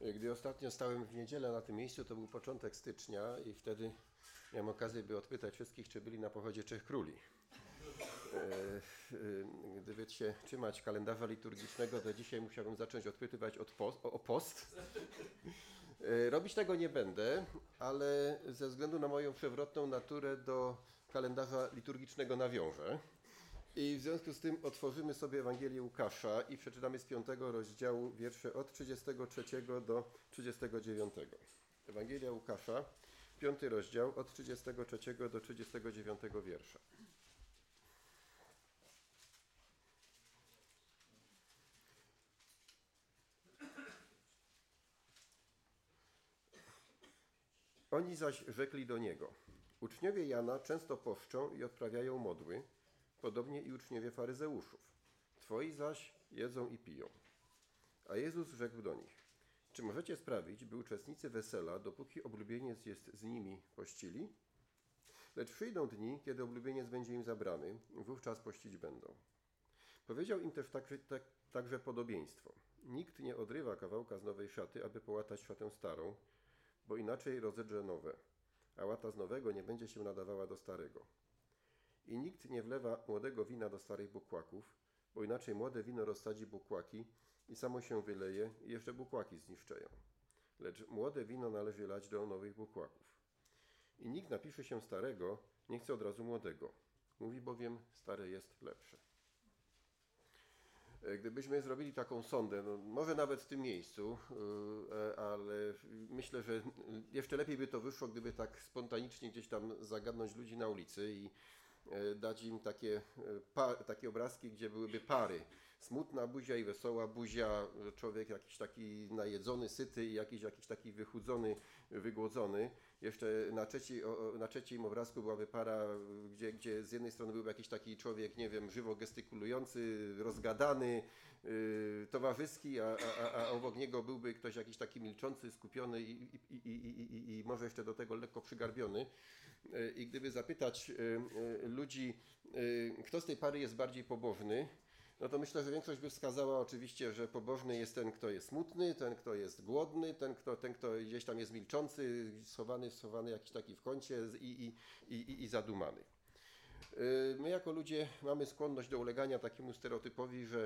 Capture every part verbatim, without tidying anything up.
Gdy ostatnio stałem w niedzielę na tym miejscu, to był początek stycznia i wtedy miałem okazję, by odpytać wszystkich, czy byli na pochodzie Trzech Króli. Gdyby się trzymać kalendarza liturgicznego, to dzisiaj musiałbym zacząć odpytywać od post, o post. Robić tego nie będę, ale ze względu na moją przewrotną naturę do kalendarza liturgicznego nawiążę. I w związku z tym otworzymy sobie Ewangelię Łukasza i przeczytamy z piątego rozdziału wiersze od trzydziestego trzeciego do trzydziestego dziewiątego. Ewangelia Łukasza, piąty rozdział od trzydziestego trzeciego do trzydziestego dziewiątego wiersza. Oni zaś rzekli do niego: uczniowie Jana często poszczą i odprawiają modły, podobnie i uczniowie faryzeuszów. Twoi zaś jedzą i piją. A Jezus rzekł do nich: czy możecie sprawić, by uczestnicy wesela, dopóki oblubieniec jest z nimi, pościli? Lecz przyjdą dni, kiedy oblubieniec będzie im zabrany, wówczas pościć będą. Powiedział im też także, tak, także podobieństwo. Nikt nie odrywa kawałka z nowej szaty, aby połatać szatę starą, bo inaczej rozedrze nowe, a łata z nowego nie będzie się nadawała do starego. I nikt nie wlewa młodego wina do starych bukłaków, bo inaczej młode wino rozsadzi bukłaki i samo się wyleje i jeszcze bukłaki zniszczeją. Lecz młode wino należy lać do nowych bukłaków. I nikt napisze się starego, nie chce od razu młodego. Mówi bowiem, stare jest lepsze. Gdybyśmy zrobili taką sondę, no może nawet w tym miejscu, ale myślę, że jeszcze lepiej by to wyszło, gdyby tak spontanicznie gdzieś tam zagadnąć ludzi na ulicy i dać im takie, takie obrazki, gdzie byłyby pary. Smutna buzia i wesoła buzia, człowiek jakiś taki najedzony, syty i jakiś, jakiś taki wychudzony, wygłodzony. Jeszcze na, trzeci, na trzecim obrazku byłaby para, gdzie, gdzie z jednej strony byłby jakiś taki człowiek, nie wiem, żywo gestykulujący, rozgadany, yy, towarzyski, a, a, a obok niego byłby ktoś jakiś taki milczący, skupiony i, i, i, i, i, i może jeszcze do tego lekko przygarbiony. Yy, I gdyby zapytać yy, ludzi, yy, kto z tej pary jest bardziej pobożny, no to myślę, że większość by wskazała oczywiście, że pobożny jest ten, kto jest smutny, ten, kto jest głodny, ten, kto, ten, kto gdzieś tam jest milczący, schowany, schowany jakiś taki w kącie i, i, i, i zadumany. My jako ludzie mamy skłonność do ulegania takiemu stereotypowi, że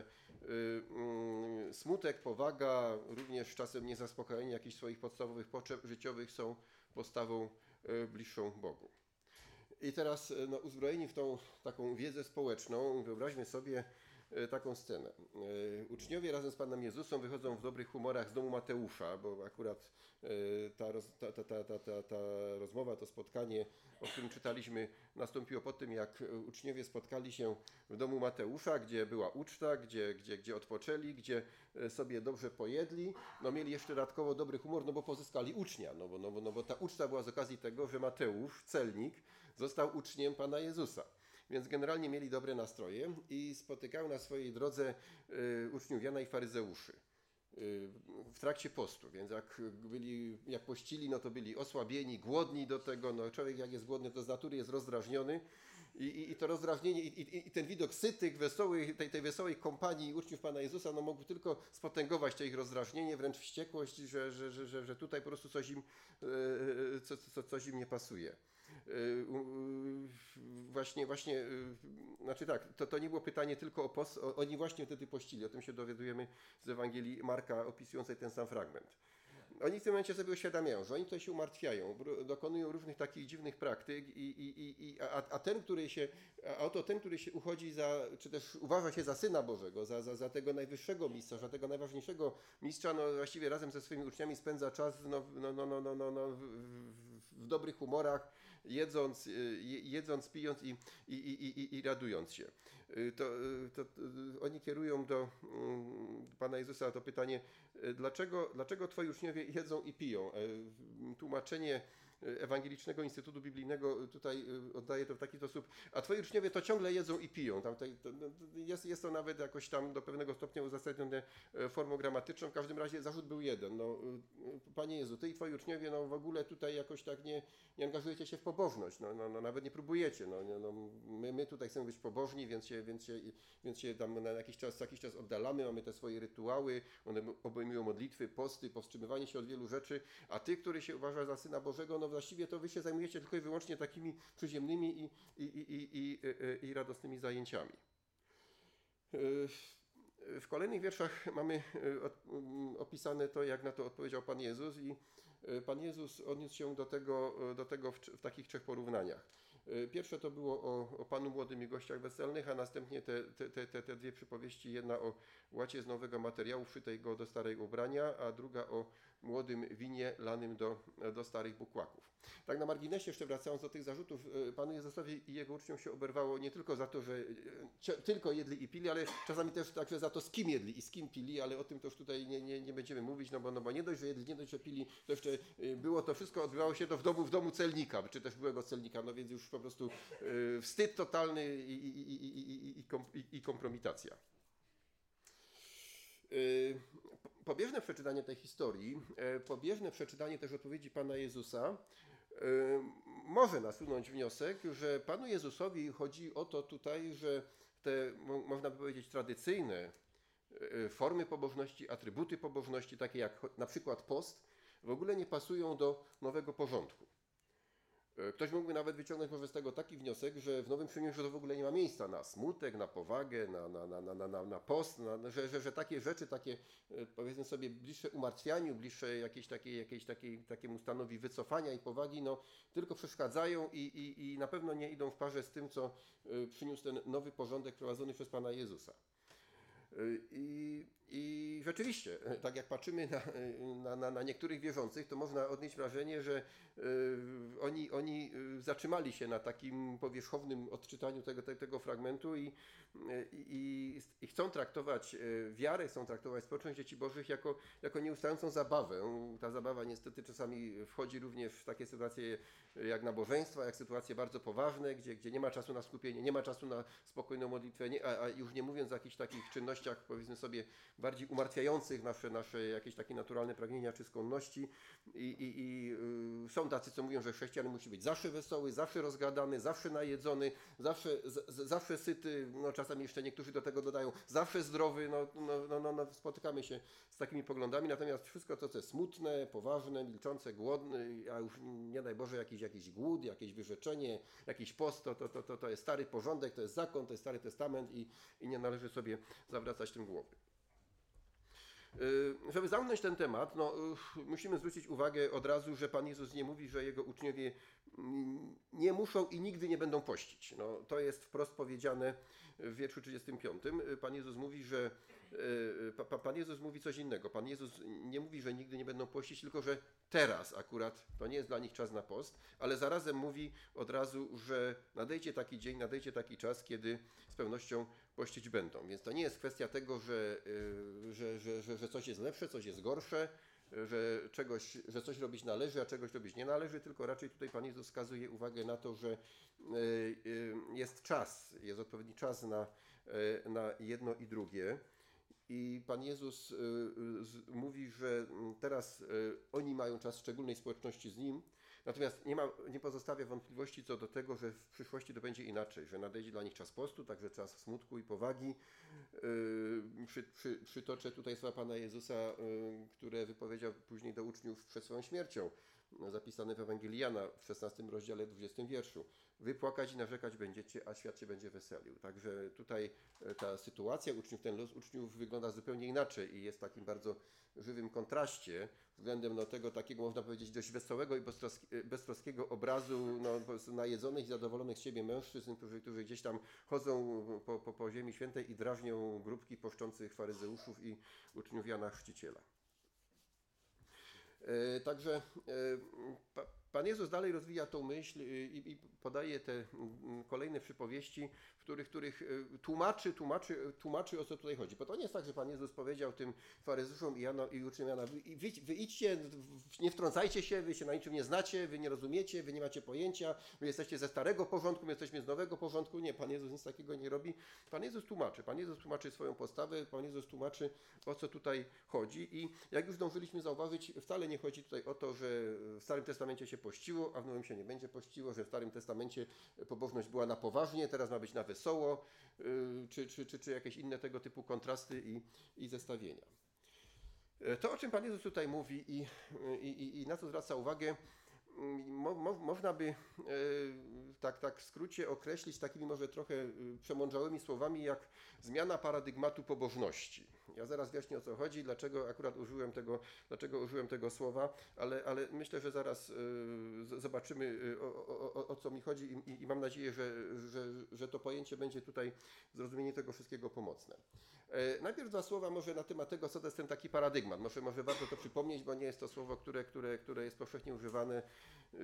y, y, smutek, powaga, również czasem niezaspokojenie jakichś swoich podstawowych potrzeb życiowych są postawą y, bliższą Bogu. I teraz no, uzbrojeni w tą taką wiedzę społeczną, wyobraźmy sobie taką scenę. Uczniowie razem z Panem Jezusem wychodzą w dobrych humorach z domu Mateusza, bo akurat ta, roz, ta, ta, ta, ta, ta, ta rozmowa, to spotkanie, o którym czytaliśmy, nastąpiło po tym, jak uczniowie spotkali się w domu Mateusza, gdzie była uczta, gdzie, gdzie, gdzie odpoczęli, gdzie sobie dobrze pojedli. No mieli jeszcze dodatkowo dobry humor, no bo pozyskali ucznia, no bo, no bo, no bo ta uczta była z okazji tego, że Mateusz, celnik, został uczniem Pana Jezusa. Więc generalnie mieli dobre nastroje i spotykały na swojej drodze y, uczniów Jana i faryzeuszy y, w trakcie postu. Więc jak byli, jak pościli, no to byli osłabieni, głodni do tego. No człowiek jak jest głodny, to z natury jest rozdrażniony i, i, i to rozdrażnienie i, i, i ten widok sytych, wesołych, tej, tej wesołej kompanii uczniów Pana Jezusa, no mógł tylko spotęgować to ich rozdrażnienie, wręcz wściekłość, że, że, że, że, że tutaj po prostu coś im, y, co, co, coś im nie pasuje. Właśnie, właśnie, znaczy tak, to, to nie było pytanie tylko o post, oni właśnie wtedy pościli, o tym się dowiadujemy z Ewangelii Marka opisującej ten sam fragment. Oni w tym momencie sobie uświadamiają, że oni tutaj się umartwiają, dokonują różnych takich dziwnych praktyk, i, i, i, a, a ten, który się, a oto ten, który się uchodzi za, czy też uważa się za Syna Bożego, za, za, za tego najwyższego mistrza, za tego najważniejszego mistrza, no właściwie razem ze swoimi uczniami spędza czas no, no, no, no, no, no, no, w, w, w dobrych humorach, jedząc, jedząc pijąc i, i, i, i radując się. To, to, to oni kierują do Pana Jezusa to pytanie, dlaczego, dlaczego twoi uczniowie jedzą i piją? Tłumaczenie Ewangelicznego Instytutu Biblijnego tutaj oddaje to w taki sposób, a twoi uczniowie to ciągle jedzą i piją. Tam, tutaj, to, jest, jest to nawet jakoś tam do pewnego stopnia uzasadnione formą gramatyczną. W każdym razie zarzut był jeden. No, Panie Jezu, ty i twoi uczniowie no, w ogóle tutaj jakoś tak nie, nie angażujecie się w pobożność. No, no, no, nawet nie próbujecie. No, no, my, my tutaj chcemy być pobożni, więc się, więc się, więc się tam na jakiś czas, jakiś czas oddalamy, mamy te swoje rytuały, one obejmują modlitwy, posty, powstrzymywanie się od wielu rzeczy, a ty, który się uważa za Syna Bożego, no właściwie to wy się zajmujecie tylko i wyłącznie takimi przyziemnymi i, i, i, i, i, i radosnymi zajęciami. W kolejnych wierszach mamy opisane to, jak na to odpowiedział Pan Jezus i Pan Jezus odniósł się do tego, do tego w, w takich trzech porównaniach. Pierwsze to było o, o Panu Młodym i gościach weselnych, a następnie te, te, te, te dwie przypowieści, jedna o łacie z nowego materiału wszytej go do starej ubrania, a druga o młodym winie lanym do, do starych bukłaków. Tak na marginesie, jeszcze wracając do tych zarzutów, Panu Jezusowi i jego uczniom się oberwało nie tylko za to, że tylko jedli i pili, ale czasami też także za to, z kim jedli i z kim pili, ale o tym to już tutaj nie, nie, nie będziemy mówić, no bo, no bo nie dość, że jedli, nie dość, że pili, to jeszcze było to wszystko, odbywało się to w domu, w domu celnika, czy też byłego celnika, no więc już po prostu y, wstyd totalny i, i, i, i, i, i, i kompromitacja. Y, pobieżne przeczytanie tej historii, y, pobieżne przeczytanie też odpowiedzi Pana Jezusa y, może nasunąć wniosek, że Panu Jezusowi chodzi o to tutaj, że te, mo, można by powiedzieć, tradycyjne y, formy pobożności, atrybuty pobożności, takie jak na przykład post, w ogóle nie pasują do nowego porządku. Ktoś mógłby nawet wyciągnąć może z tego taki wniosek, że w Nowym Przymierzu to w ogóle nie ma miejsca na smutek, na powagę, na, na, na, na, na, na post, na, że, że, że takie rzeczy, takie powiedzmy sobie bliższe umartwianiu, bliższe jakiejś takiej, jakiejś takiej, takiemu stanowi wycofania i powagi, no tylko przeszkadzają i, i, i na pewno nie idą w parze z tym, co przyniósł ten nowy porządek prowadzony przez Pana Jezusa. I, I rzeczywiście, tak jak patrzymy na, na, na niektórych wierzących, to można odnieść wrażenie, że y, oni, oni zatrzymali się na takim powierzchownym odczytaniu tego, te, tego fragmentu i, i, i chcą traktować wiarę, chcą traktować społeczność dzieci bożych jako, jako nieustającą zabawę. Ta zabawa niestety czasami wchodzi również w takie sytuacje jak nabożeństwa, jak sytuacje bardzo poważne, gdzie, gdzie nie ma czasu na skupienie, nie ma czasu na spokojną modlitwę, nie, a, a już nie mówiąc o jakichś takich czynnościach, powiedzmy sobie, bardziej umartwiających nasze, nasze jakieś takie naturalne pragnienia czy skłonności. I, i, i y, są tacy, co mówią, że chrześcijanin musi być zawsze wesoły, zawsze rozgadany, zawsze najedzony, zawsze, z, zawsze syty, no czasami jeszcze niektórzy do tego dodają, zawsze zdrowy, no, no, no, no, no spotykamy się z takimi poglądami, natomiast wszystko to, co jest smutne, poważne, milczące, głodne, a już nie daj Boże jakiś, jakiś głód, jakieś wyrzeczenie, jakiś post, to, to, to, to jest stary porządek, to jest zakon, to jest Stary Testament i, i nie należy sobie zawracać tym głowy. Żeby zamknąć ten temat, no, musimy zwrócić uwagę od razu, że Pan Jezus nie mówi, że Jego uczniowie nie muszą i nigdy nie będą pościć. No, to jest wprost powiedziane w wierszu trzydziestym piątym. Pan Jezus mówi, że Pan Jezus mówi coś innego. Pan Jezus nie mówi, że nigdy nie będą pościć, tylko że teraz akurat to nie jest dla nich czas na post, ale zarazem mówi od razu, że nadejdzie taki dzień, nadejdzie taki czas, kiedy z pewnością pościć będą. Więc to nie jest kwestia tego, że, że, że, że, że coś jest lepsze, coś jest gorsze, że, czegoś, że coś robić należy, a czegoś robić nie należy, tylko raczej tutaj Pan Jezus wskazuje uwagę na to, że jest czas, jest odpowiedni czas na, na jedno i drugie. I Pan Jezus mówi, że teraz oni mają czas szczególnej społeczności z Nim, natomiast nie, ma, nie pozostawia wątpliwości co do tego, że w przyszłości to będzie inaczej, że nadejdzie dla nich czas postu, także czas smutku i powagi. Przy, przy, przytoczę tutaj słowa Pana Jezusa, które wypowiedział później do uczniów przed swoją śmiercią, zapisane w Ewangelii Jana w szesnastym rozdziale, dwudziestym wierszu. Wy płakać i narzekać będziecie, a świat się będzie weselił. Także tutaj ta sytuacja uczniów, ten los uczniów wygląda zupełnie inaczej i jest w takim bardzo żywym kontraście względem no, tego takiego, można powiedzieć, dość wesołego i beztroskiego obrazu no, najedzonych i zadowolonych z siebie mężczyzn, którzy, którzy gdzieś tam chodzą po, po, po ziemi świętej i drażnią grupki poszczących faryzeuszów i uczniów Jana Chrzciciela. Także Pan Jezus dalej rozwija tą myśl i, i podaje te mm, kolejne przypowieści, w których, których tłumaczy, tłumaczy, tłumaczy, o co tutaj chodzi. Bo to nie jest tak, że Pan Jezus powiedział tym faryzeuszom i, Jano, i uczniom Jana, wy, wy, wy idźcie, nie wtrącajcie się, wy się na niczym nie znacie, wy nie rozumiecie, wy nie macie pojęcia, wy jesteście ze starego porządku, my jesteśmy z nowego porządku. Nie, Pan Jezus nic takiego nie robi. Pan Jezus tłumaczy, Pan Jezus tłumaczy swoją postawę, Pan Jezus tłumaczy, o co tutaj chodzi. I jak już zdążyliśmy zauważyć, wcale nie chodzi tutaj o to, że w Starym Testamencie się pościło, a w Nowym się nie będzie pościło, że w Starym Testamencie pobożność była na poważnie, teraz ma być na wesoło, czy, czy, czy, czy jakieś inne tego typu kontrasty i, i zestawienia. To, o czym Pan Jezus tutaj mówi i, i, i na co zwraca uwagę, mo, mo, można by tak, tak w skrócie określić takimi może trochę przemądrzałymi słowami, jak zmiana paradygmatu pobożności. Ja zaraz wyjaśnię, o co chodzi, dlaczego akurat użyłem tego, dlaczego użyłem tego słowa, ale, ale myślę, że zaraz y, zobaczymy, y, o, o, o co mi chodzi i, i mam nadzieję, że, że, że to pojęcie będzie tutaj zrozumienie tego wszystkiego pomocne. E, najpierw dwa słowa może na temat tego, co to jest ten taki paradygmat. Może, może warto to przypomnieć, bo nie jest to słowo, które, które, które jest powszechnie używane, y,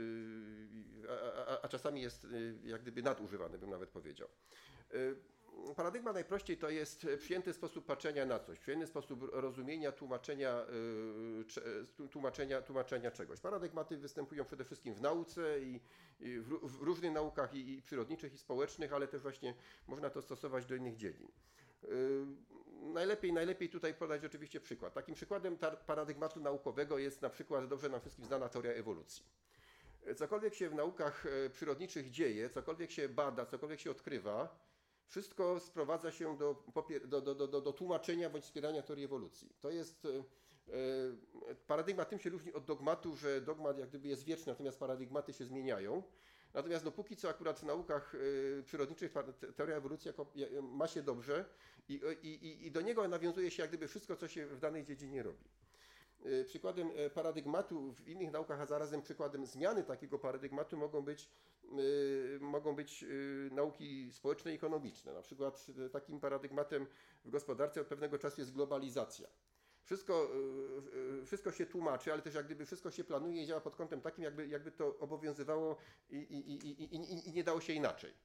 a, a, a czasami jest y, jak gdyby nadużywane, bym nawet powiedział. Y, Paradygmat najprościej to jest przyjęty sposób patrzenia na coś, przyjęty sposób rozumienia, tłumaczenia, yy, tłumaczenia, tłumaczenia czegoś. Paradygmaty występują przede wszystkim w nauce i, i w, w różnych naukach i, i przyrodniczych, i społecznych, ale też właśnie można to stosować do innych dziedzin. Yy, najlepiej, najlepiej tutaj podać oczywiście przykład. Takim przykładem paradygmatu naukowego jest na przykład dobrze nam wszystkim znana teoria ewolucji. Cokolwiek się w naukach przyrodniczych dzieje, cokolwiek się bada, cokolwiek się odkrywa, wszystko sprowadza się do, do, do, do, do tłumaczenia bądź wspierania teorii ewolucji. To jest, e, paradygmat tym się różni od dogmatu, że dogmat jak gdyby jest wieczny, natomiast paradygmaty się zmieniają. Natomiast no, póki co akurat w naukach e, przyrodniczych teoria ewolucji jako, ma się dobrze i, i, i do niego nawiązuje się jak gdyby wszystko, co się w danej dziedzinie robi. Przykładem paradygmatu w innych naukach, a zarazem przykładem zmiany takiego paradygmatu mogą być, y, mogą być y, nauki społeczne i ekonomiczne. Na przykład y, takim paradygmatem w gospodarce od pewnego czasu jest globalizacja. Wszystko, y, y, wszystko się tłumaczy, ale też jak gdyby wszystko się planuje i działa pod kątem takim, jakby, jakby to obowiązywało i, i, i, i, i, i nie dało się inaczej.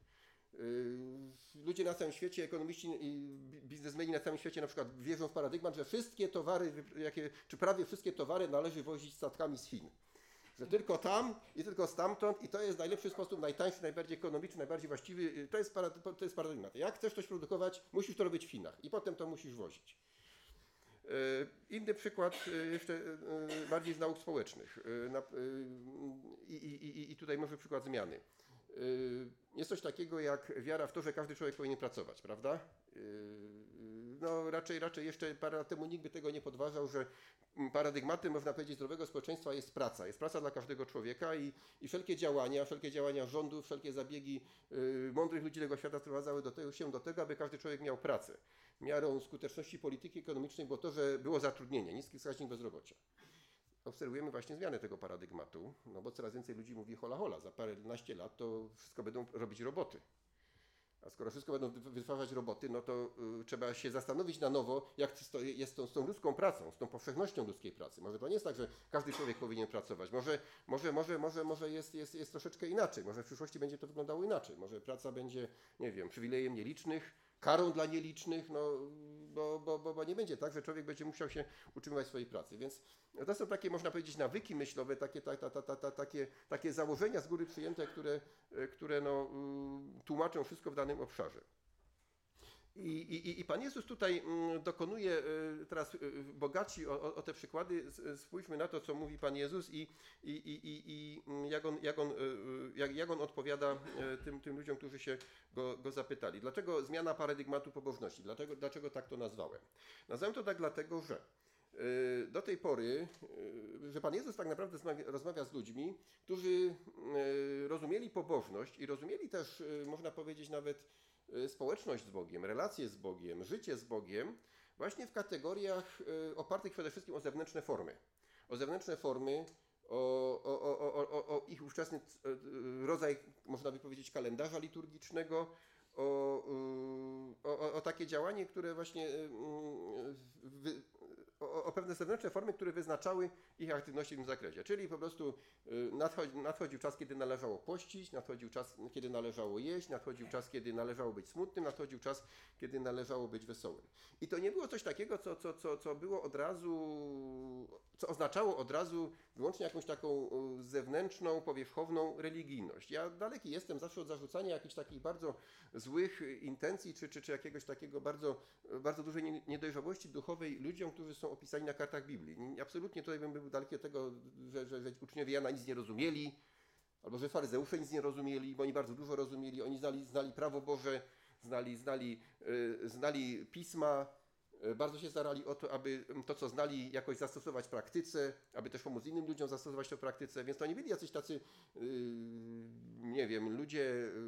Ludzie na całym świecie, ekonomiści i biznesmeni na całym świecie na przykład wierzą w paradygmat, że wszystkie towary, jakie, czy prawie wszystkie towary należy wozić statkami z Chin. Że tylko tam i tylko stamtąd i to jest najlepszy sposób, najtańszy, najbardziej ekonomiczny, najbardziej właściwy. To jest, parad, to jest paradygmat. Jak chcesz coś produkować, musisz to robić w Chinach i potem to musisz wozić. Inny przykład jeszcze bardziej z nauk społecznych i, i, i, i tutaj może przykład zmiany. Jest coś takiego jak wiara w to, że każdy człowiek powinien pracować, prawda? No raczej, raczej jeszcze parę lat temu nikt by tego nie podważał, że paradygmatem, można powiedzieć, zdrowego społeczeństwa jest praca. Jest praca dla każdego człowieka i, i wszelkie działania, wszelkie działania rządu, wszelkie zabiegi y, mądrych ludzi tego świata sprowadzały do tego, się do tego, aby każdy człowiek miał pracę. Miarą skuteczności polityki ekonomicznej było to, że było zatrudnienie, niski wskaźnik bezrobocia. Obserwujemy właśnie zmianę tego paradygmatu, no bo coraz więcej ludzi mówi hola hola, za paręnaście lat to wszystko będą robić roboty. A skoro wszystko będą wytwarzać roboty, no to y, trzeba się zastanowić na nowo, jak to jest tą, z tą ludzką pracą, z tą powszechnością ludzkiej pracy. Może to nie jest tak, że każdy człowiek powinien pracować. Może, może, może, może, może jest, jest, jest troszeczkę inaczej. Może w przyszłości będzie to wyglądało inaczej. Może praca będzie, nie wiem, przywilejem nielicznych, karą dla nielicznych, no, bo, bo, bo, bo nie będzie tak, że człowiek będzie musiał się utrzymywać swojej pracy. Więc to są takie, można powiedzieć, nawyki myślowe, takie, ta, ta, ta, ta, ta, takie, takie założenia z góry przyjęte, które, które no, tłumaczą wszystko w danym obszarze. I, i, I Pan Jezus tutaj dokonuje, teraz bogaci o, o te przykłady, spójrzmy na to, co mówi Pan Jezus i, i, i, i jak, on, jak, on, jak, jak on odpowiada tym, tym ludziom, którzy się go, go zapytali. Dlaczego zmiana paradygmatu pobożności? Dlaczego, dlaczego tak to nazwałem? Nazwałem to tak dlatego, że do tej pory, że Pan Jezus tak naprawdę rozmawia z ludźmi, którzy rozumieli pobożność i rozumieli też, można powiedzieć, nawet społeczność z Bogiem, relacje z Bogiem, życie z Bogiem, właśnie w kategoriach opartych przede wszystkim o zewnętrzne formy. O zewnętrzne formy, o, o, o, o, o ich ówczesny rodzaj, można by powiedzieć, kalendarza liturgicznego, o, o, o takie działanie, które właśnie wy, o, o pewne zewnętrzne formy, które wyznaczały ich aktywności w tym zakresie. Czyli po prostu nadchodzi, nadchodził czas, kiedy należało pościć, nadchodził czas, kiedy należało jeść, nadchodził czas, kiedy należało być smutnym, nadchodził czas, kiedy należało być wesołym. I to nie było coś takiego, co, co, co, co było od razu, co oznaczało od razu wyłącznie jakąś taką zewnętrzną, powierzchowną religijność. Ja daleki jestem zawsze od zarzucania jakichś takich bardzo złych intencji, czy, czy, czy jakiegoś takiego bardzo, bardzo dużej niedojrzałości duchowej ludziom, którzy są opisani na kartach Biblii. Absolutnie tutaj bym był daleki od tego, że, że, że uczniowie Jana nic nie rozumieli, albo że faryzeusze nic nie rozumieli, bo oni bardzo dużo rozumieli, oni znali, znali prawo Boże, znali, znali, yy, znali pisma, yy, bardzo się starali o to, aby to, co znali, jakoś zastosować w praktyce, aby też pomóc innym ludziom zastosować to w praktyce, więc to nie byli jacyś tacy, yy, nie wiem, ludzie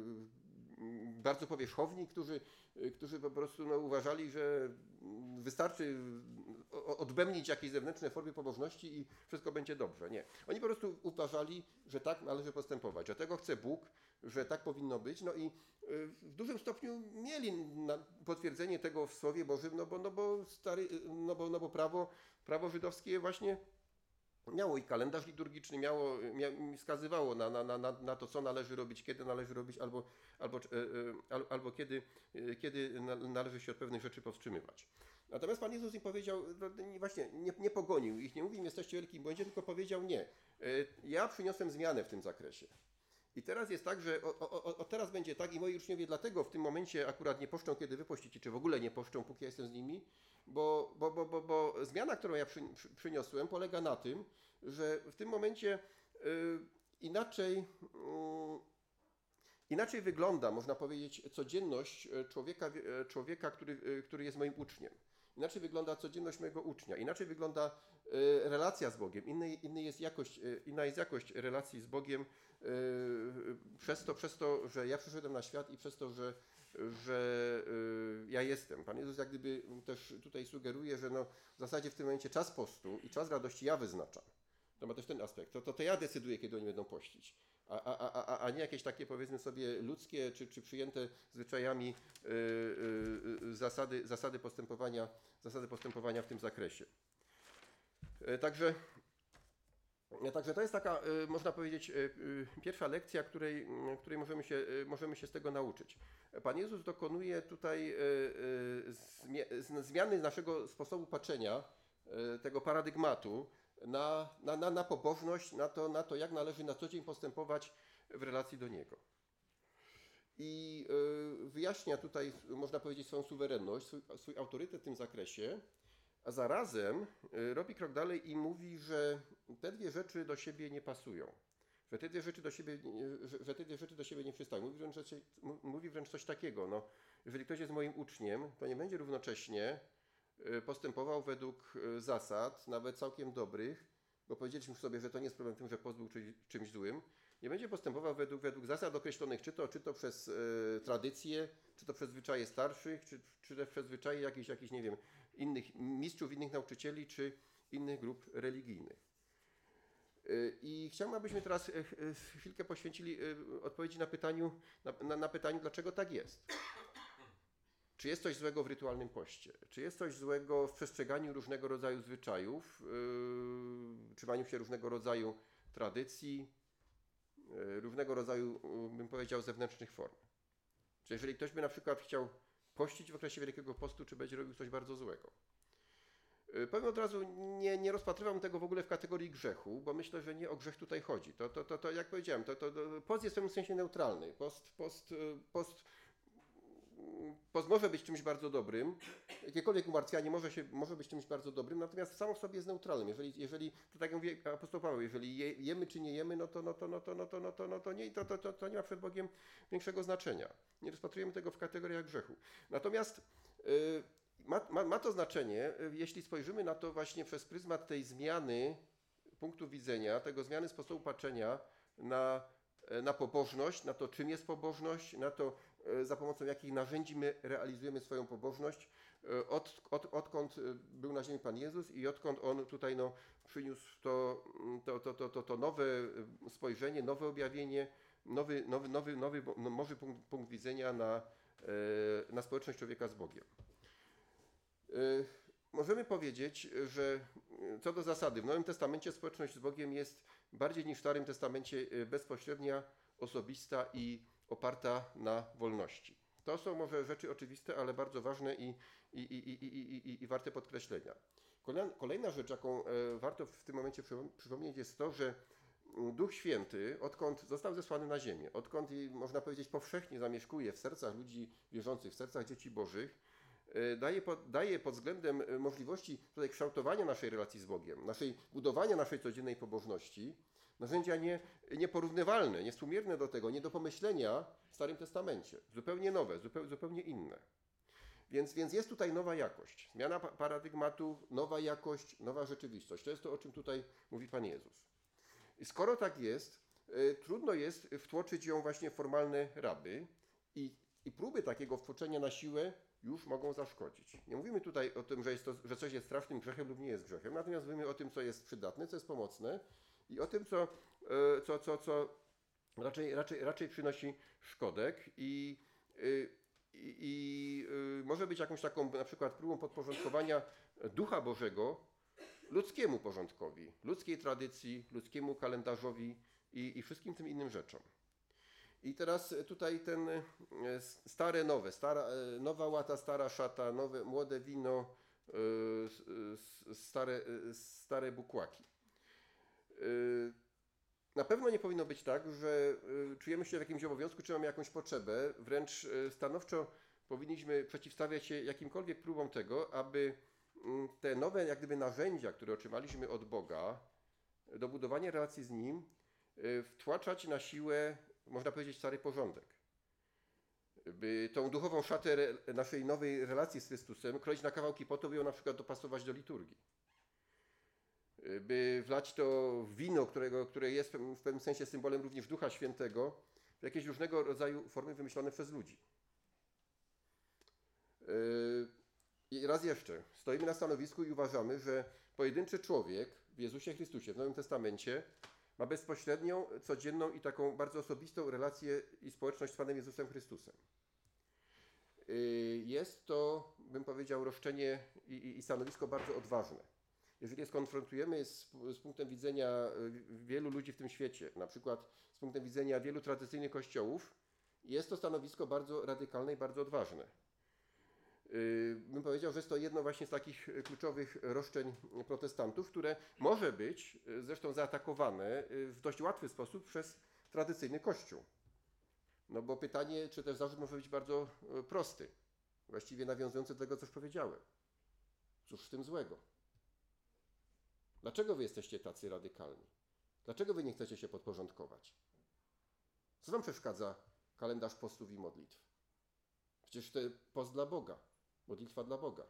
yy, bardzo powierzchowni, którzy, yy, którzy po prostu no, uważali, że wystarczy odbębnić jakieś zewnętrzne formy pobożności i wszystko będzie dobrze. Nie. Oni po prostu uważali, że tak należy postępować, że tego chce Bóg, że tak powinno być. No i w dużym stopniu mieli potwierdzenie tego w Słowie Bożym, no bo, no bo, stary, no bo, no bo prawo, prawo żydowskie właśnie miało i kalendarz liturgiczny, miało, mia, wskazywało na, na, na, na to, co należy robić, kiedy należy robić, albo, albo, albo, albo kiedy, kiedy należy się od pewnych rzeczy powstrzymywać. Natomiast Pan Jezus im powiedział, właśnie nie, nie pogonił ich, nie mówił, jesteście w wielkim błędzie, tylko powiedział nie. Ja przyniosłem zmianę w tym zakresie. I teraz jest tak, że o, o, o teraz będzie tak i moi uczniowie dlatego w tym momencie akurat nie poszczą, kiedy wy pościcie, czy w ogóle nie poszczą, póki ja jestem z nimi, bo, bo, bo, bo, bo zmiana, którą ja przy, przy, przyniosłem, polega na tym, że w tym momencie y, inaczej, y, inaczej wygląda, można powiedzieć, codzienność człowieka, człowieka który, który jest moim uczniem. Inaczej wygląda codzienność mojego ucznia, inaczej wygląda y, relacja z Bogiem, inny, inny jest jakość, y, inna jest jakość relacji z Bogiem y, przez, to, przez to, że ja przyszedłem na świat i przez to, że, że y, ja jestem. Pan Jezus jak gdyby też tutaj sugeruje, że no, w zasadzie w tym momencie czas postu i czas radości ja wyznaczam. To ma też ten aspekt. To, to, to ja decyduję, kiedy oni będą pościć. A, a, a, a nie jakieś takie, powiedzmy sobie, ludzkie czy, czy przyjęte zwyczajami yy, yy, zasady, zasady, postępowania, zasady postępowania w tym zakresie. Yy, także, yy, także to jest taka, yy, można powiedzieć, yy, pierwsza lekcja, której, yy, której możemy, się, yy, możemy się z tego nauczyć. Pan Jezus dokonuje tutaj yy, yy, zmiany naszego sposobu patrzenia, yy, tego paradygmatu, Na, na, na, na pobożność, na to, na to, jak należy na co dzień postępować w relacji do Niego. I y, wyjaśnia tutaj, można powiedzieć, swoją suwerenność, swój, swój autorytet w tym zakresie, a zarazem y, robi krok dalej i mówi, że te dwie rzeczy do siebie nie pasują. Że te dwie rzeczy do siebie, że, że te dwie rzeczy do siebie nie przystają. Mówi wręcz, mówi wręcz coś takiego, no, jeżeli ktoś jest moim uczniem, to nie będzie równocześnie postępował według zasad, nawet całkiem dobrych, bo powiedzieliśmy sobie, że to nie jest problem tym, że post był czymś złym, nie będzie postępował według, według zasad określonych, czy to, czy to przez e, tradycje, czy to przez zwyczaje starszych, czy, czy też przez zwyczaje jakichś, jakichś, nie wiem, innych mistrzów, innych nauczycieli, czy innych grup religijnych. E, I chciałbym, abyśmy teraz e, e, chwilkę poświęcili e, odpowiedzi na pytaniu, na, na, na pytaniu, dlaczego tak jest. Czy jest coś złego w rytualnym poście? Czy jest coś złego w przestrzeganiu różnego rodzaju zwyczajów, yy, trzymaniu się różnego rodzaju tradycji, yy, różnego rodzaju, yy, bym powiedział, zewnętrznych form? Czy jeżeli ktoś by na przykład chciał pościć w okresie Wielkiego Postu, czy będzie robił coś bardzo złego? Yy, powiem od razu, nie, nie rozpatrywam tego w ogóle w kategorii grzechu, bo myślę, że nie o grzech tutaj chodzi. To, to, to, to jak powiedziałem, to, to, to post jest w pewnym sensie neutralny. Post, post, post Post może być czymś bardzo dobrym, jakiekolwiek umartwianie może, się, może być czymś bardzo dobrym, natomiast samo w sobie jest neutralnym. Jeżeli, jeżeli to tak jak mówi apostoł Paweł, jeżeli je, jemy czy nie jemy, no to, no to, no to, no to, no to, no to, nie, to, to, to, to nie ma przed Bogiem większego znaczenia. Nie rozpatrujemy tego w kategoriach grzechu. Natomiast yy, ma, ma, ma to znaczenie, yy, jeśli spojrzymy na to właśnie przez pryzmat tej zmiany punktu widzenia, tego zmiany sposobu patrzenia na, na pobożność, na to, czym jest pobożność, na to, za pomocą jakich narzędzi my realizujemy swoją pobożność, od, od, odkąd był na ziemi Pan Jezus i odkąd On tutaj no, przyniósł to, to, to, to, to, to nowe spojrzenie, nowe objawienie, nowy, nowy, nowy, nowy może punkt, punkt widzenia na, na społeczność człowieka z Bogiem. możemy powiedzieć, że co do zasady w Nowym Testamencie społeczność z Bogiem jest bardziej niż w Starym Testamencie bezpośrednia, osobista i oparta na wolności. To są może rzeczy oczywiste, ale bardzo ważne i, i, i, i, i, i, i warte podkreślenia. Kolejna rzecz, jaką warto w tym momencie przypomnieć, jest to, że Duch Święty, odkąd został zesłany na ziemię, odkąd, można powiedzieć, powszechnie zamieszkuje w sercach ludzi wierzących, w sercach dzieci Bożych, daje pod, daje pod względem możliwości tutaj kształtowania naszej relacji z Bogiem, naszej budowania naszej codziennej pobożności, narzędzia nie, nieporównywalne, niewspółmierne do tego, nie do pomyślenia w Starym Testamencie, zupełnie nowe, zupełnie, zupełnie inne. Więc, więc jest tutaj nowa jakość, zmiana paradygmatu, nowa jakość, nowa rzeczywistość. To jest to, o czym tutaj mówi Pan Jezus. I skoro tak jest, y, trudno jest wtłoczyć ją właśnie w formalne ramy i, i próby takiego wtłoczenia na siłę już mogą zaszkodzić. Nie mówimy tutaj o tym, że, jest to, że coś jest strasznym grzechem lub nie jest grzechem, natomiast mówimy o tym, co jest przydatne, co jest pomocne i o tym, co, y, co, co, co raczej, raczej, raczej przynosi szkodek i, y, i, i y, może być jakąś taką na przykład próbą podporządkowania Ducha Bożego ludzkiemu porządkowi, ludzkiej tradycji, ludzkiemu kalendarzowi i, i wszystkim tym innym rzeczom. I teraz tutaj ten stare, nowe, stara, nowa łata, stara szata, nowe, młode wino, stare, stare bukłaki. Na pewno nie powinno być tak, że czujemy się w jakimś obowiązku, czy mamy jakąś potrzebę, wręcz stanowczo powinniśmy przeciwstawiać się jakimkolwiek próbom tego, aby te nowe jak gdyby narzędzia, które otrzymaliśmy od Boga do budowania relacji z Nim, wtłaczać na siłę, można powiedzieć, stary porządek. By tą duchową szatę naszej nowej relacji z Chrystusem kroić na kawałki po to, by ją na przykład dopasować do liturgii. By wlać to wino, którego, które jest w pewnym sensie symbolem również Ducha Świętego, w jakieś różnego rodzaju formy wymyślone przez ludzi. I raz jeszcze, stoimy na stanowisku i uważamy, że pojedynczy człowiek w Jezusie Chrystusie w Nowym Testamencie ma bezpośrednią, codzienną i taką bardzo osobistą relację i społeczność z Panem Jezusem Chrystusem. Jest to, bym powiedział, roszczenie i, i, i stanowisko bardzo odważne. Jeżeli je skonfrontujemy z, z punktem widzenia wielu ludzi w tym świecie, na przykład z punktem widzenia wielu tradycyjnych kościołów, jest to stanowisko bardzo radykalne i bardzo odważne. Bym powiedział, że jest to jedno właśnie z takich kluczowych roszczeń protestantów, które może być zresztą zaatakowane w dość łatwy sposób przez tradycyjny Kościół. No bo pytanie, czy też zarzut może być bardzo prosty, właściwie nawiązujący do tego, co już powiedziałem. Cóż w tym złego? Dlaczego wy jesteście tacy radykalni? Dlaczego wy nie chcecie się podporządkować? Co wam przeszkadza kalendarz postów i modlitw? Przecież to post dla Boga. Modlitwa dla Boga.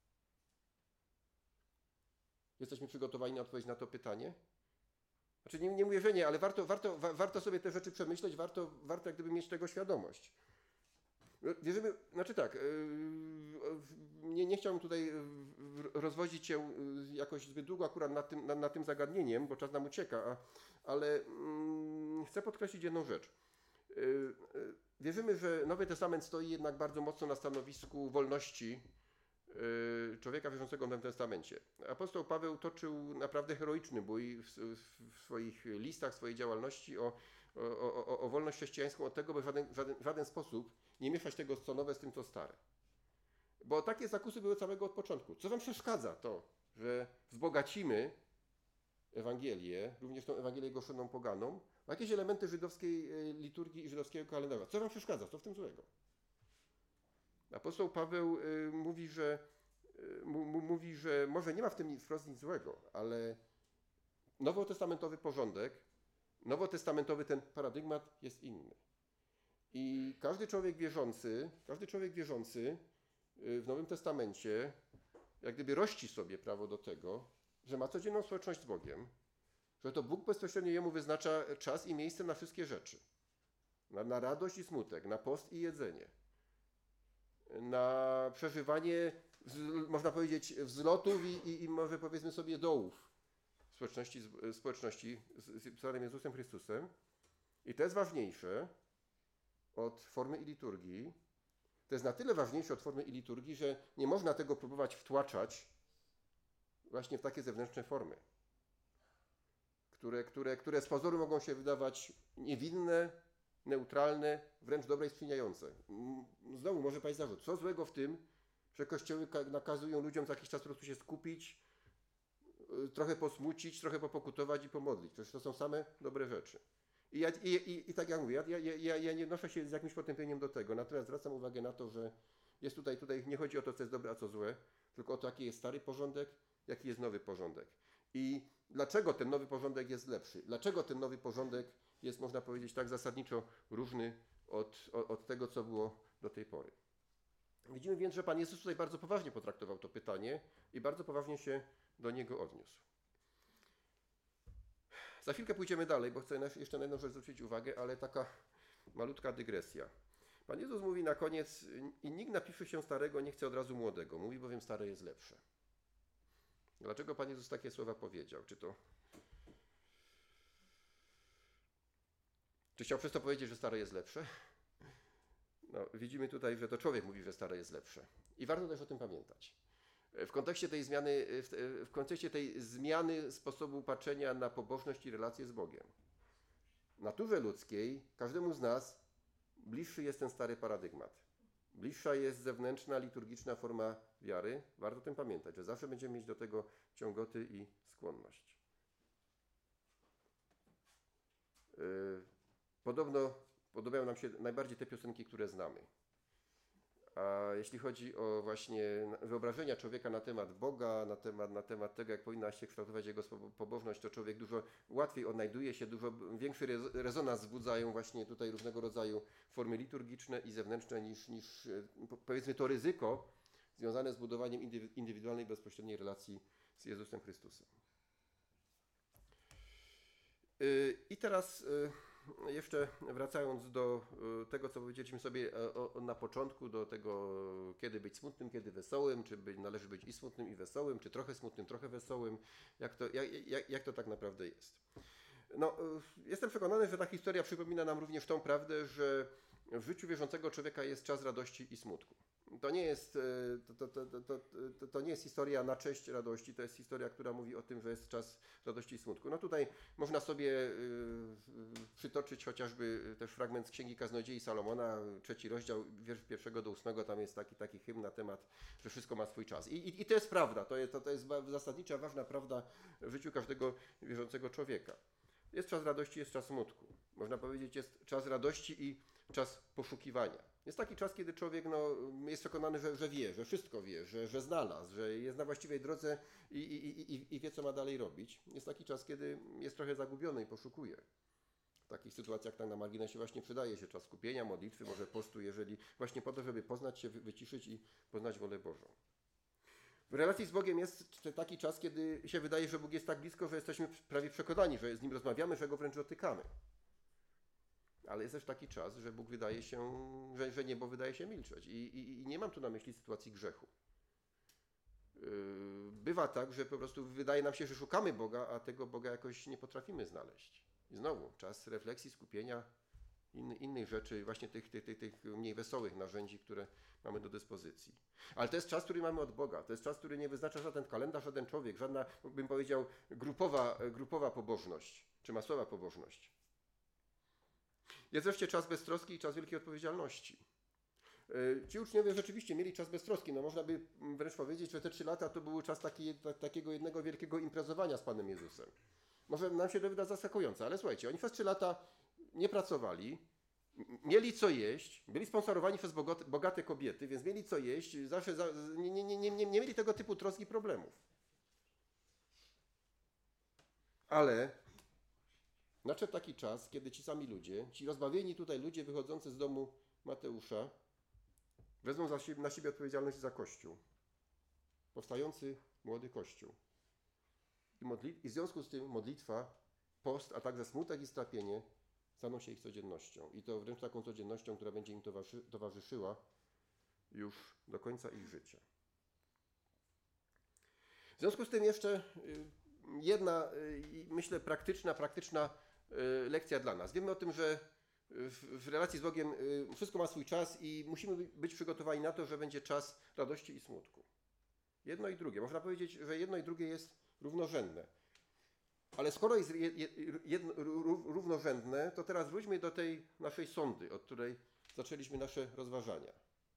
Jesteśmy przygotowani na odpowiedź na to pytanie? Znaczy nie, nie mówię, że nie, ale warto, warto, wa, warto sobie te rzeczy przemyśleć, warto, warto jak gdyby mieć tego świadomość. Wierzymy, znaczy tak, yy, nie, nie chciałbym tutaj rozwodzić się jakoś zbyt długo akurat nad tym, nad, nad tym zagadnieniem, bo czas nam ucieka, a, ale yy, chcę podkreślić jedną rzecz. Yy, yy, Wierzymy, że Nowy Testament stoi jednak bardzo mocno na stanowisku wolności yy, człowieka wierzącego w Nowym Testamencie. Apostoł Paweł toczył naprawdę heroiczny bój w, w, w swoich listach, w swojej działalności o, o, o, o wolność chrześcijańską od tego, by w żaden, w żaden, w żaden sposób nie mieszać tego, co nowe z tym, co stare. Bo takie zakusy były całego od początku. Co wam przeszkadza to, że wzbogacimy Ewangelię, również tą Ewangelię głoszoną poganom, ma jakieś elementy żydowskiej liturgii i żydowskiego kalendarza? Co wam przeszkadza? Co w tym złego? Apostoł Paweł y, mówi, że, y, m, mówi, że może nie ma w tym nic, wprost nic złego, ale nowotestamentowy porządek, nowotestamentowy ten paradygmat jest inny. I każdy człowiek wierzący, każdy człowiek wierzący y, w Nowym Testamencie jak gdyby rości sobie prawo do tego, że ma codzienną społeczność z Bogiem, że to Bóg bezpośrednio jemu wyznacza czas i miejsce na wszystkie rzeczy. Na, na radość i smutek, na post i jedzenie. Na przeżywanie, można powiedzieć, wzlotów i, i, i może powiedzmy sobie dołów społeczności, społeczności z, z Panem Jezusem Chrystusem. I to jest ważniejsze od formy i liturgii. To jest na tyle ważniejsze od formy i liturgii, że nie można tego próbować wtłaczać właśnie w takie zewnętrzne formy, które, które, które z pozoru mogą się wydawać niewinne, neutralne, wręcz dobre i sprzyjające. Znowu może paść zarzut. Co złego w tym, że kościoły nakazują ludziom za jakiś czas po prostu się skupić, trochę posmucić, trochę popokutować i pomodlić. Przecież to są same dobre rzeczy. I, ja, i, i, i tak jak mówię, ja, ja, ja nie odnoszę się z jakimś potępieniem do tego, natomiast zwracam uwagę na to, że jest tutaj, tutaj nie chodzi o to, co jest dobre, a co złe, tylko o to, jaki jest stary porządek, jaki jest nowy porządek. I dlaczego ten nowy porządek jest lepszy? Dlaczego ten nowy porządek jest, można powiedzieć, tak zasadniczo różny od, od, od tego, co było do tej pory? Widzimy więc, że Pan Jezus tutaj bardzo poważnie potraktował to pytanie i bardzo poważnie się do niego odniósł. Za chwilkę pójdziemy dalej, bo chcę jeszcze na jedną rzecz zwrócić uwagę, ale taka malutka dygresja. Pan Jezus mówi na koniec: i nikt napiwszy się starego nie chce od razu młodego, mówi bowiem stare jest lepsze. Dlaczego Pan Jezus takie słowa powiedział? Czy to... Czy chciał przez to powiedzieć, że stare jest lepsze? No, widzimy tutaj, że to człowiek mówi, że stare jest lepsze. I warto też o tym pamiętać. W kontekście tej zmiany, w, w kontekście tej zmiany sposobu patrzenia na pobożność i relacje z Bogiem. W naturze ludzkiej każdemu z nas bliższy jest ten stary paradygmat. Bliższa jest zewnętrzna, liturgiczna forma wiary. Warto o tym pamiętać, że zawsze będziemy mieć do tego ciągoty i skłonność. Yy, podobno podobają nam się najbardziej te piosenki, które znamy. A jeśli chodzi o właśnie wyobrażenia człowieka na temat Boga, na temat, na temat tego, jak powinna się kształtować jego pobożność, to człowiek dużo łatwiej odnajduje się, dużo większy rezonans wzbudzają właśnie tutaj różnego rodzaju formy liturgiczne i zewnętrzne niż, niż powiedzmy to ryzyko związane z budowaniem indywidualnej, bezpośredniej relacji z Jezusem Chrystusem. I teraz jeszcze wracając do tego, co powiedzieliśmy sobie na początku, do tego, kiedy być smutnym, kiedy wesołym, czy by, należy być i smutnym, i wesołym, czy trochę smutnym, trochę wesołym, jak to, jak, jak, jak to tak naprawdę jest. No, jestem przekonany, że ta historia przypomina nam również tą prawdę, że w życiu wierzącego człowieka jest czas radości i smutku. To nie jest, to, to, to, to, to, to nie jest historia na cześć radości, to jest historia, która mówi o tym, że jest czas radości i smutku. No tutaj można sobie y, przytoczyć chociażby też fragment z Księgi Kaznodziei Salomona, trzeci rozdział, wiersz pierwszego do ósmego, tam jest taki, taki hymn na temat, że wszystko ma swój czas. I, i, i to jest prawda, to jest, to, to jest zasadnicza, ważna prawda w życiu każdego wierzącego człowieka. Jest czas radości, jest czas smutku. Można powiedzieć, jest czas radości i czas poszukiwania. Jest taki czas, kiedy człowiek no, jest przekonany, że, że wie, że wszystko wie, że, że znalazł, że jest na właściwej drodze i, i, i, i wie, co ma dalej robić. Jest taki czas, kiedy jest trochę zagubiony i poszukuje. W takich sytuacjach tak na marginesie właśnie przydaje się czas skupienia, modlitwy, może postu, jeżeli właśnie po to, żeby poznać się, wyciszyć i poznać wolę Bożą. W relacji z Bogiem jest taki czas, kiedy się wydaje, że Bóg jest tak blisko, że jesteśmy prawie przekonani, że z Nim rozmawiamy, że Go wręcz dotykamy. Ale jest też taki czas, że Bóg wydaje się, że, że niebo wydaje się milczeć. I, i, I nie mam tu na myśli sytuacji grzechu. Yy, bywa tak, że po prostu wydaje nam się, że szukamy Boga, a tego Boga jakoś nie potrafimy znaleźć. I znowu czas refleksji, skupienia, in, innych rzeczy, właśnie tych, tych, tych, tych mniej wesołych narzędzi, które mamy do dyspozycji. Ale to jest czas, który mamy od Boga. To jest czas, który nie wyznacza żaden kalendarz, żaden człowiek, żadna, bym powiedział, grupowa, grupowa pobożność, czy masowa pobożność. Jest wreszcie czas beztroski i czas wielkiej odpowiedzialności. Ci uczniowie rzeczywiście mieli czas beztroski. No można by wręcz powiedzieć, że te trzy lata to był czas taki, takiego jednego wielkiego imprezowania z Panem Jezusem. Może nam się to wyda zaskakujące, ale słuchajcie, oni przez trzy lata nie pracowali, mieli co jeść, byli sponsorowani przez bogate, bogate kobiety, więc mieli co jeść, zawsze za, nie, nie, nie, nie, nie mieli tego typu trosk i problemów. Ale nadszedł taki czas, kiedy ci sami ludzie, ci rozbawieni tutaj ludzie wychodzący z domu Mateusza, wezmą za siebie, na siebie odpowiedzialność za Kościół. Powstający młody Kościół. I, modli- I w związku z tym modlitwa, post, a także smutek i strapienie staną się ich codziennością. I to wręcz taką codziennością, która będzie im towarzyszy- towarzyszyła już do końca ich życia. W związku z tym jeszcze jedna, myślę, praktyczna, praktyczna lekcja dla nas. Wiemy o tym, że w, w relacji z Bogiem wszystko ma swój czas i musimy być przygotowani na to, że będzie czas radości i smutku. Jedno i drugie. Można powiedzieć, że jedno i drugie jest równorzędne. Ale skoro jest jedno, równorzędne, to teraz wróćmy do tej naszej sondy, od której zaczęliśmy nasze rozważania.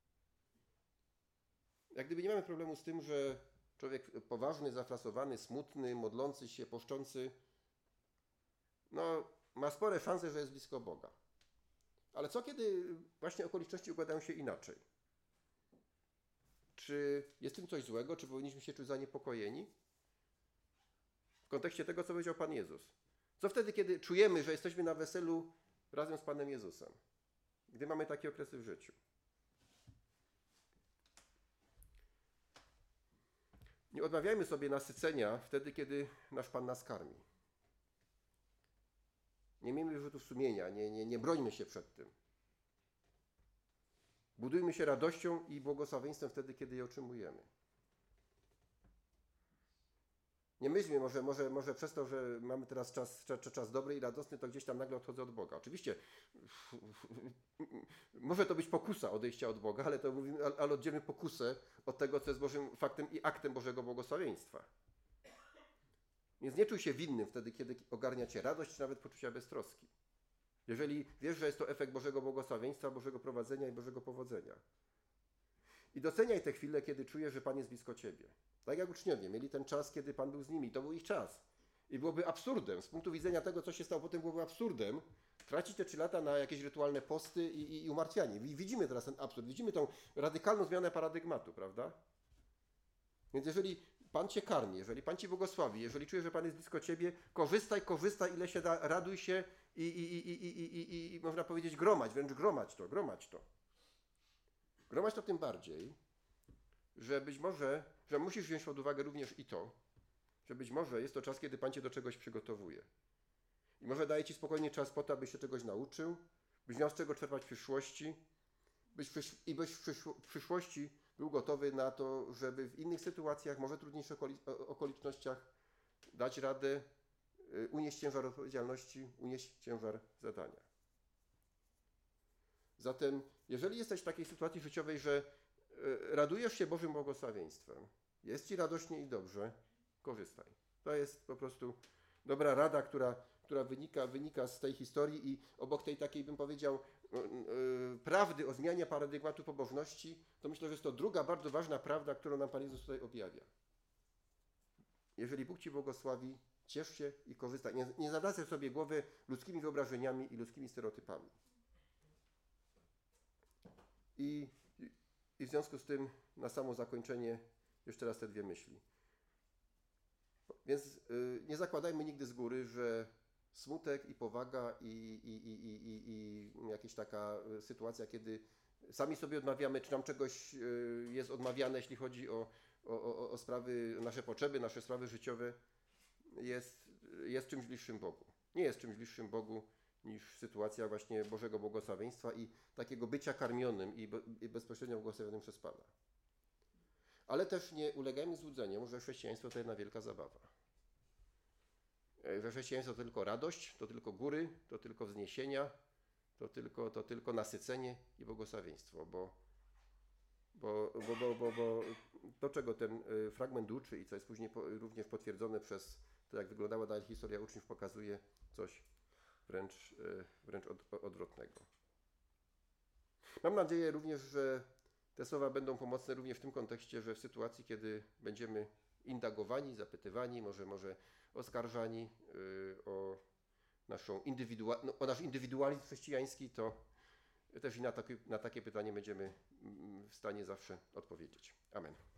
Jak gdyby nie mamy problemu z tym, że człowiek poważny, zafrasowany, smutny, modlący się, poszczący, no, ma spore szanse, że jest blisko Boga. Ale co kiedy właśnie okoliczności układają się inaczej? Czy jest w tym coś złego? Czy powinniśmy się czuć zaniepokojeni? W kontekście tego, co powiedział Pan Jezus. Co wtedy, kiedy czujemy, że jesteśmy na weselu razem z Panem Jezusem? Gdy mamy takie okresy w życiu. Nie odmawiajmy sobie nasycenia wtedy, kiedy nasz Pan nas karmi. Nie miejmy wyrzutów sumienia, nie, nie, nie brońmy się przed tym. Budujmy się radością i błogosławieństwem wtedy, kiedy je otrzymujemy. Nie myślmy, może, może, może przez to, że mamy teraz czas, czas, czas dobry i radosny, to gdzieś tam nagle odchodzę od Boga. Oczywiście może to być pokusa odejścia od Boga, ale to mówimy, ale oddzielmy pokusę od tego, co jest Bożym faktem i aktem Bożego błogosławieństwa. Więc nie czuj się winnym wtedy, kiedy ogarnia cię radość, czy nawet poczucia beztroski. Jeżeli wiesz, że jest to efekt Bożego błogosławieństwa, Bożego prowadzenia i Bożego powodzenia. I doceniaj te chwile, kiedy czujesz, że Pan jest blisko ciebie. Tak jak uczniowie mieli ten czas, kiedy Pan był z nimi. To był ich czas. I byłoby absurdem, z punktu widzenia tego, co się stało potem, byłoby absurdem tracić te trzy lata na jakieś rytualne posty i, i, i umartwianie. I widzimy teraz ten absurd, widzimy tą radykalną zmianę paradygmatu, prawda? Więc jeżeli Pan cię karmi, jeżeli Pan ci błogosławi, jeżeli czujesz, że Pan jest blisko ciebie, korzystaj, korzystaj, ile się da, raduj się i, i, i, i, i, i, i można powiedzieć gromadź, wręcz gromać to, gromać to. Gromać to tym bardziej, że być może, że musisz wziąć pod uwagę również i to, że być może jest to czas, kiedy Pan cię do czegoś przygotowuje. I może daje ci spokojnie czas po to, abyś się czegoś nauczył, byś miał z czego czerpać w przyszłości byś przysz- i byś w przyszło- w przyszłości był gotowy na to, żeby w innych sytuacjach, może trudniejszych okoli- okolicznościach dać radę, y, unieść ciężar odpowiedzialności, unieść ciężar zadania. Zatem, jeżeli jesteś w takiej sytuacji życiowej, że y, radujesz się Bożym błogosławieństwem, jest ci radośnie i dobrze, korzystaj. To jest po prostu dobra rada, która, która wynika, wynika z tej historii i obok tej takiej, bym powiedział, yy, prawdy o zmianie paradygmatu pobożności, to myślę, że jest to druga bardzo ważna prawda, którą nam Pan Jezus tutaj objawia. Jeżeli Bóg ci błogosławi, ciesz się i korzystaj. Nie, nie zawracaj sobie głowy ludzkimi wyobrażeniami i ludzkimi stereotypami. I, I w związku z tym na samo zakończenie jeszcze raz te dwie myśli. Więc y, nie zakładajmy nigdy z góry, że smutek i powaga i, i, i, i, i, i jakaś taka sytuacja, kiedy sami sobie odmawiamy, czy nam czegoś y, jest odmawiane, jeśli chodzi o, o, o, o sprawy, nasze potrzeby, nasze sprawy życiowe, jest, jest czymś bliższym Bogu. Nie jest czymś bliższym Bogu niż sytuacja właśnie Bożego błogosławieństwa i takiego bycia karmionym i, be, i bezpośrednio błogosławionym przez Pana. Ale też nie ulegajmy złudzeniom, że chrześcijaństwo to jedna wielka zabawa. Że chrześcijaństwo to tylko radość, to tylko góry, to tylko wzniesienia, to tylko, to tylko nasycenie i błogosławieństwo, bo, bo, bo, bo, bo, bo to, czego ten fragment uczy i co jest później po, również potwierdzone przez to, jak wyglądała dalej historia uczniów, pokazuje coś wręcz, wręcz od, odwrotnego. Mam nadzieję również, że te słowa będą pomocne również w tym kontekście, że w sytuacji, kiedy będziemy indagowani, zapytywani, może, może oskarżani yy, o, naszą indywidua- no, o nasz indywidualizm chrześcijański, to też i na takie, na takie pytanie będziemy w stanie zawsze odpowiedzieć. Amen.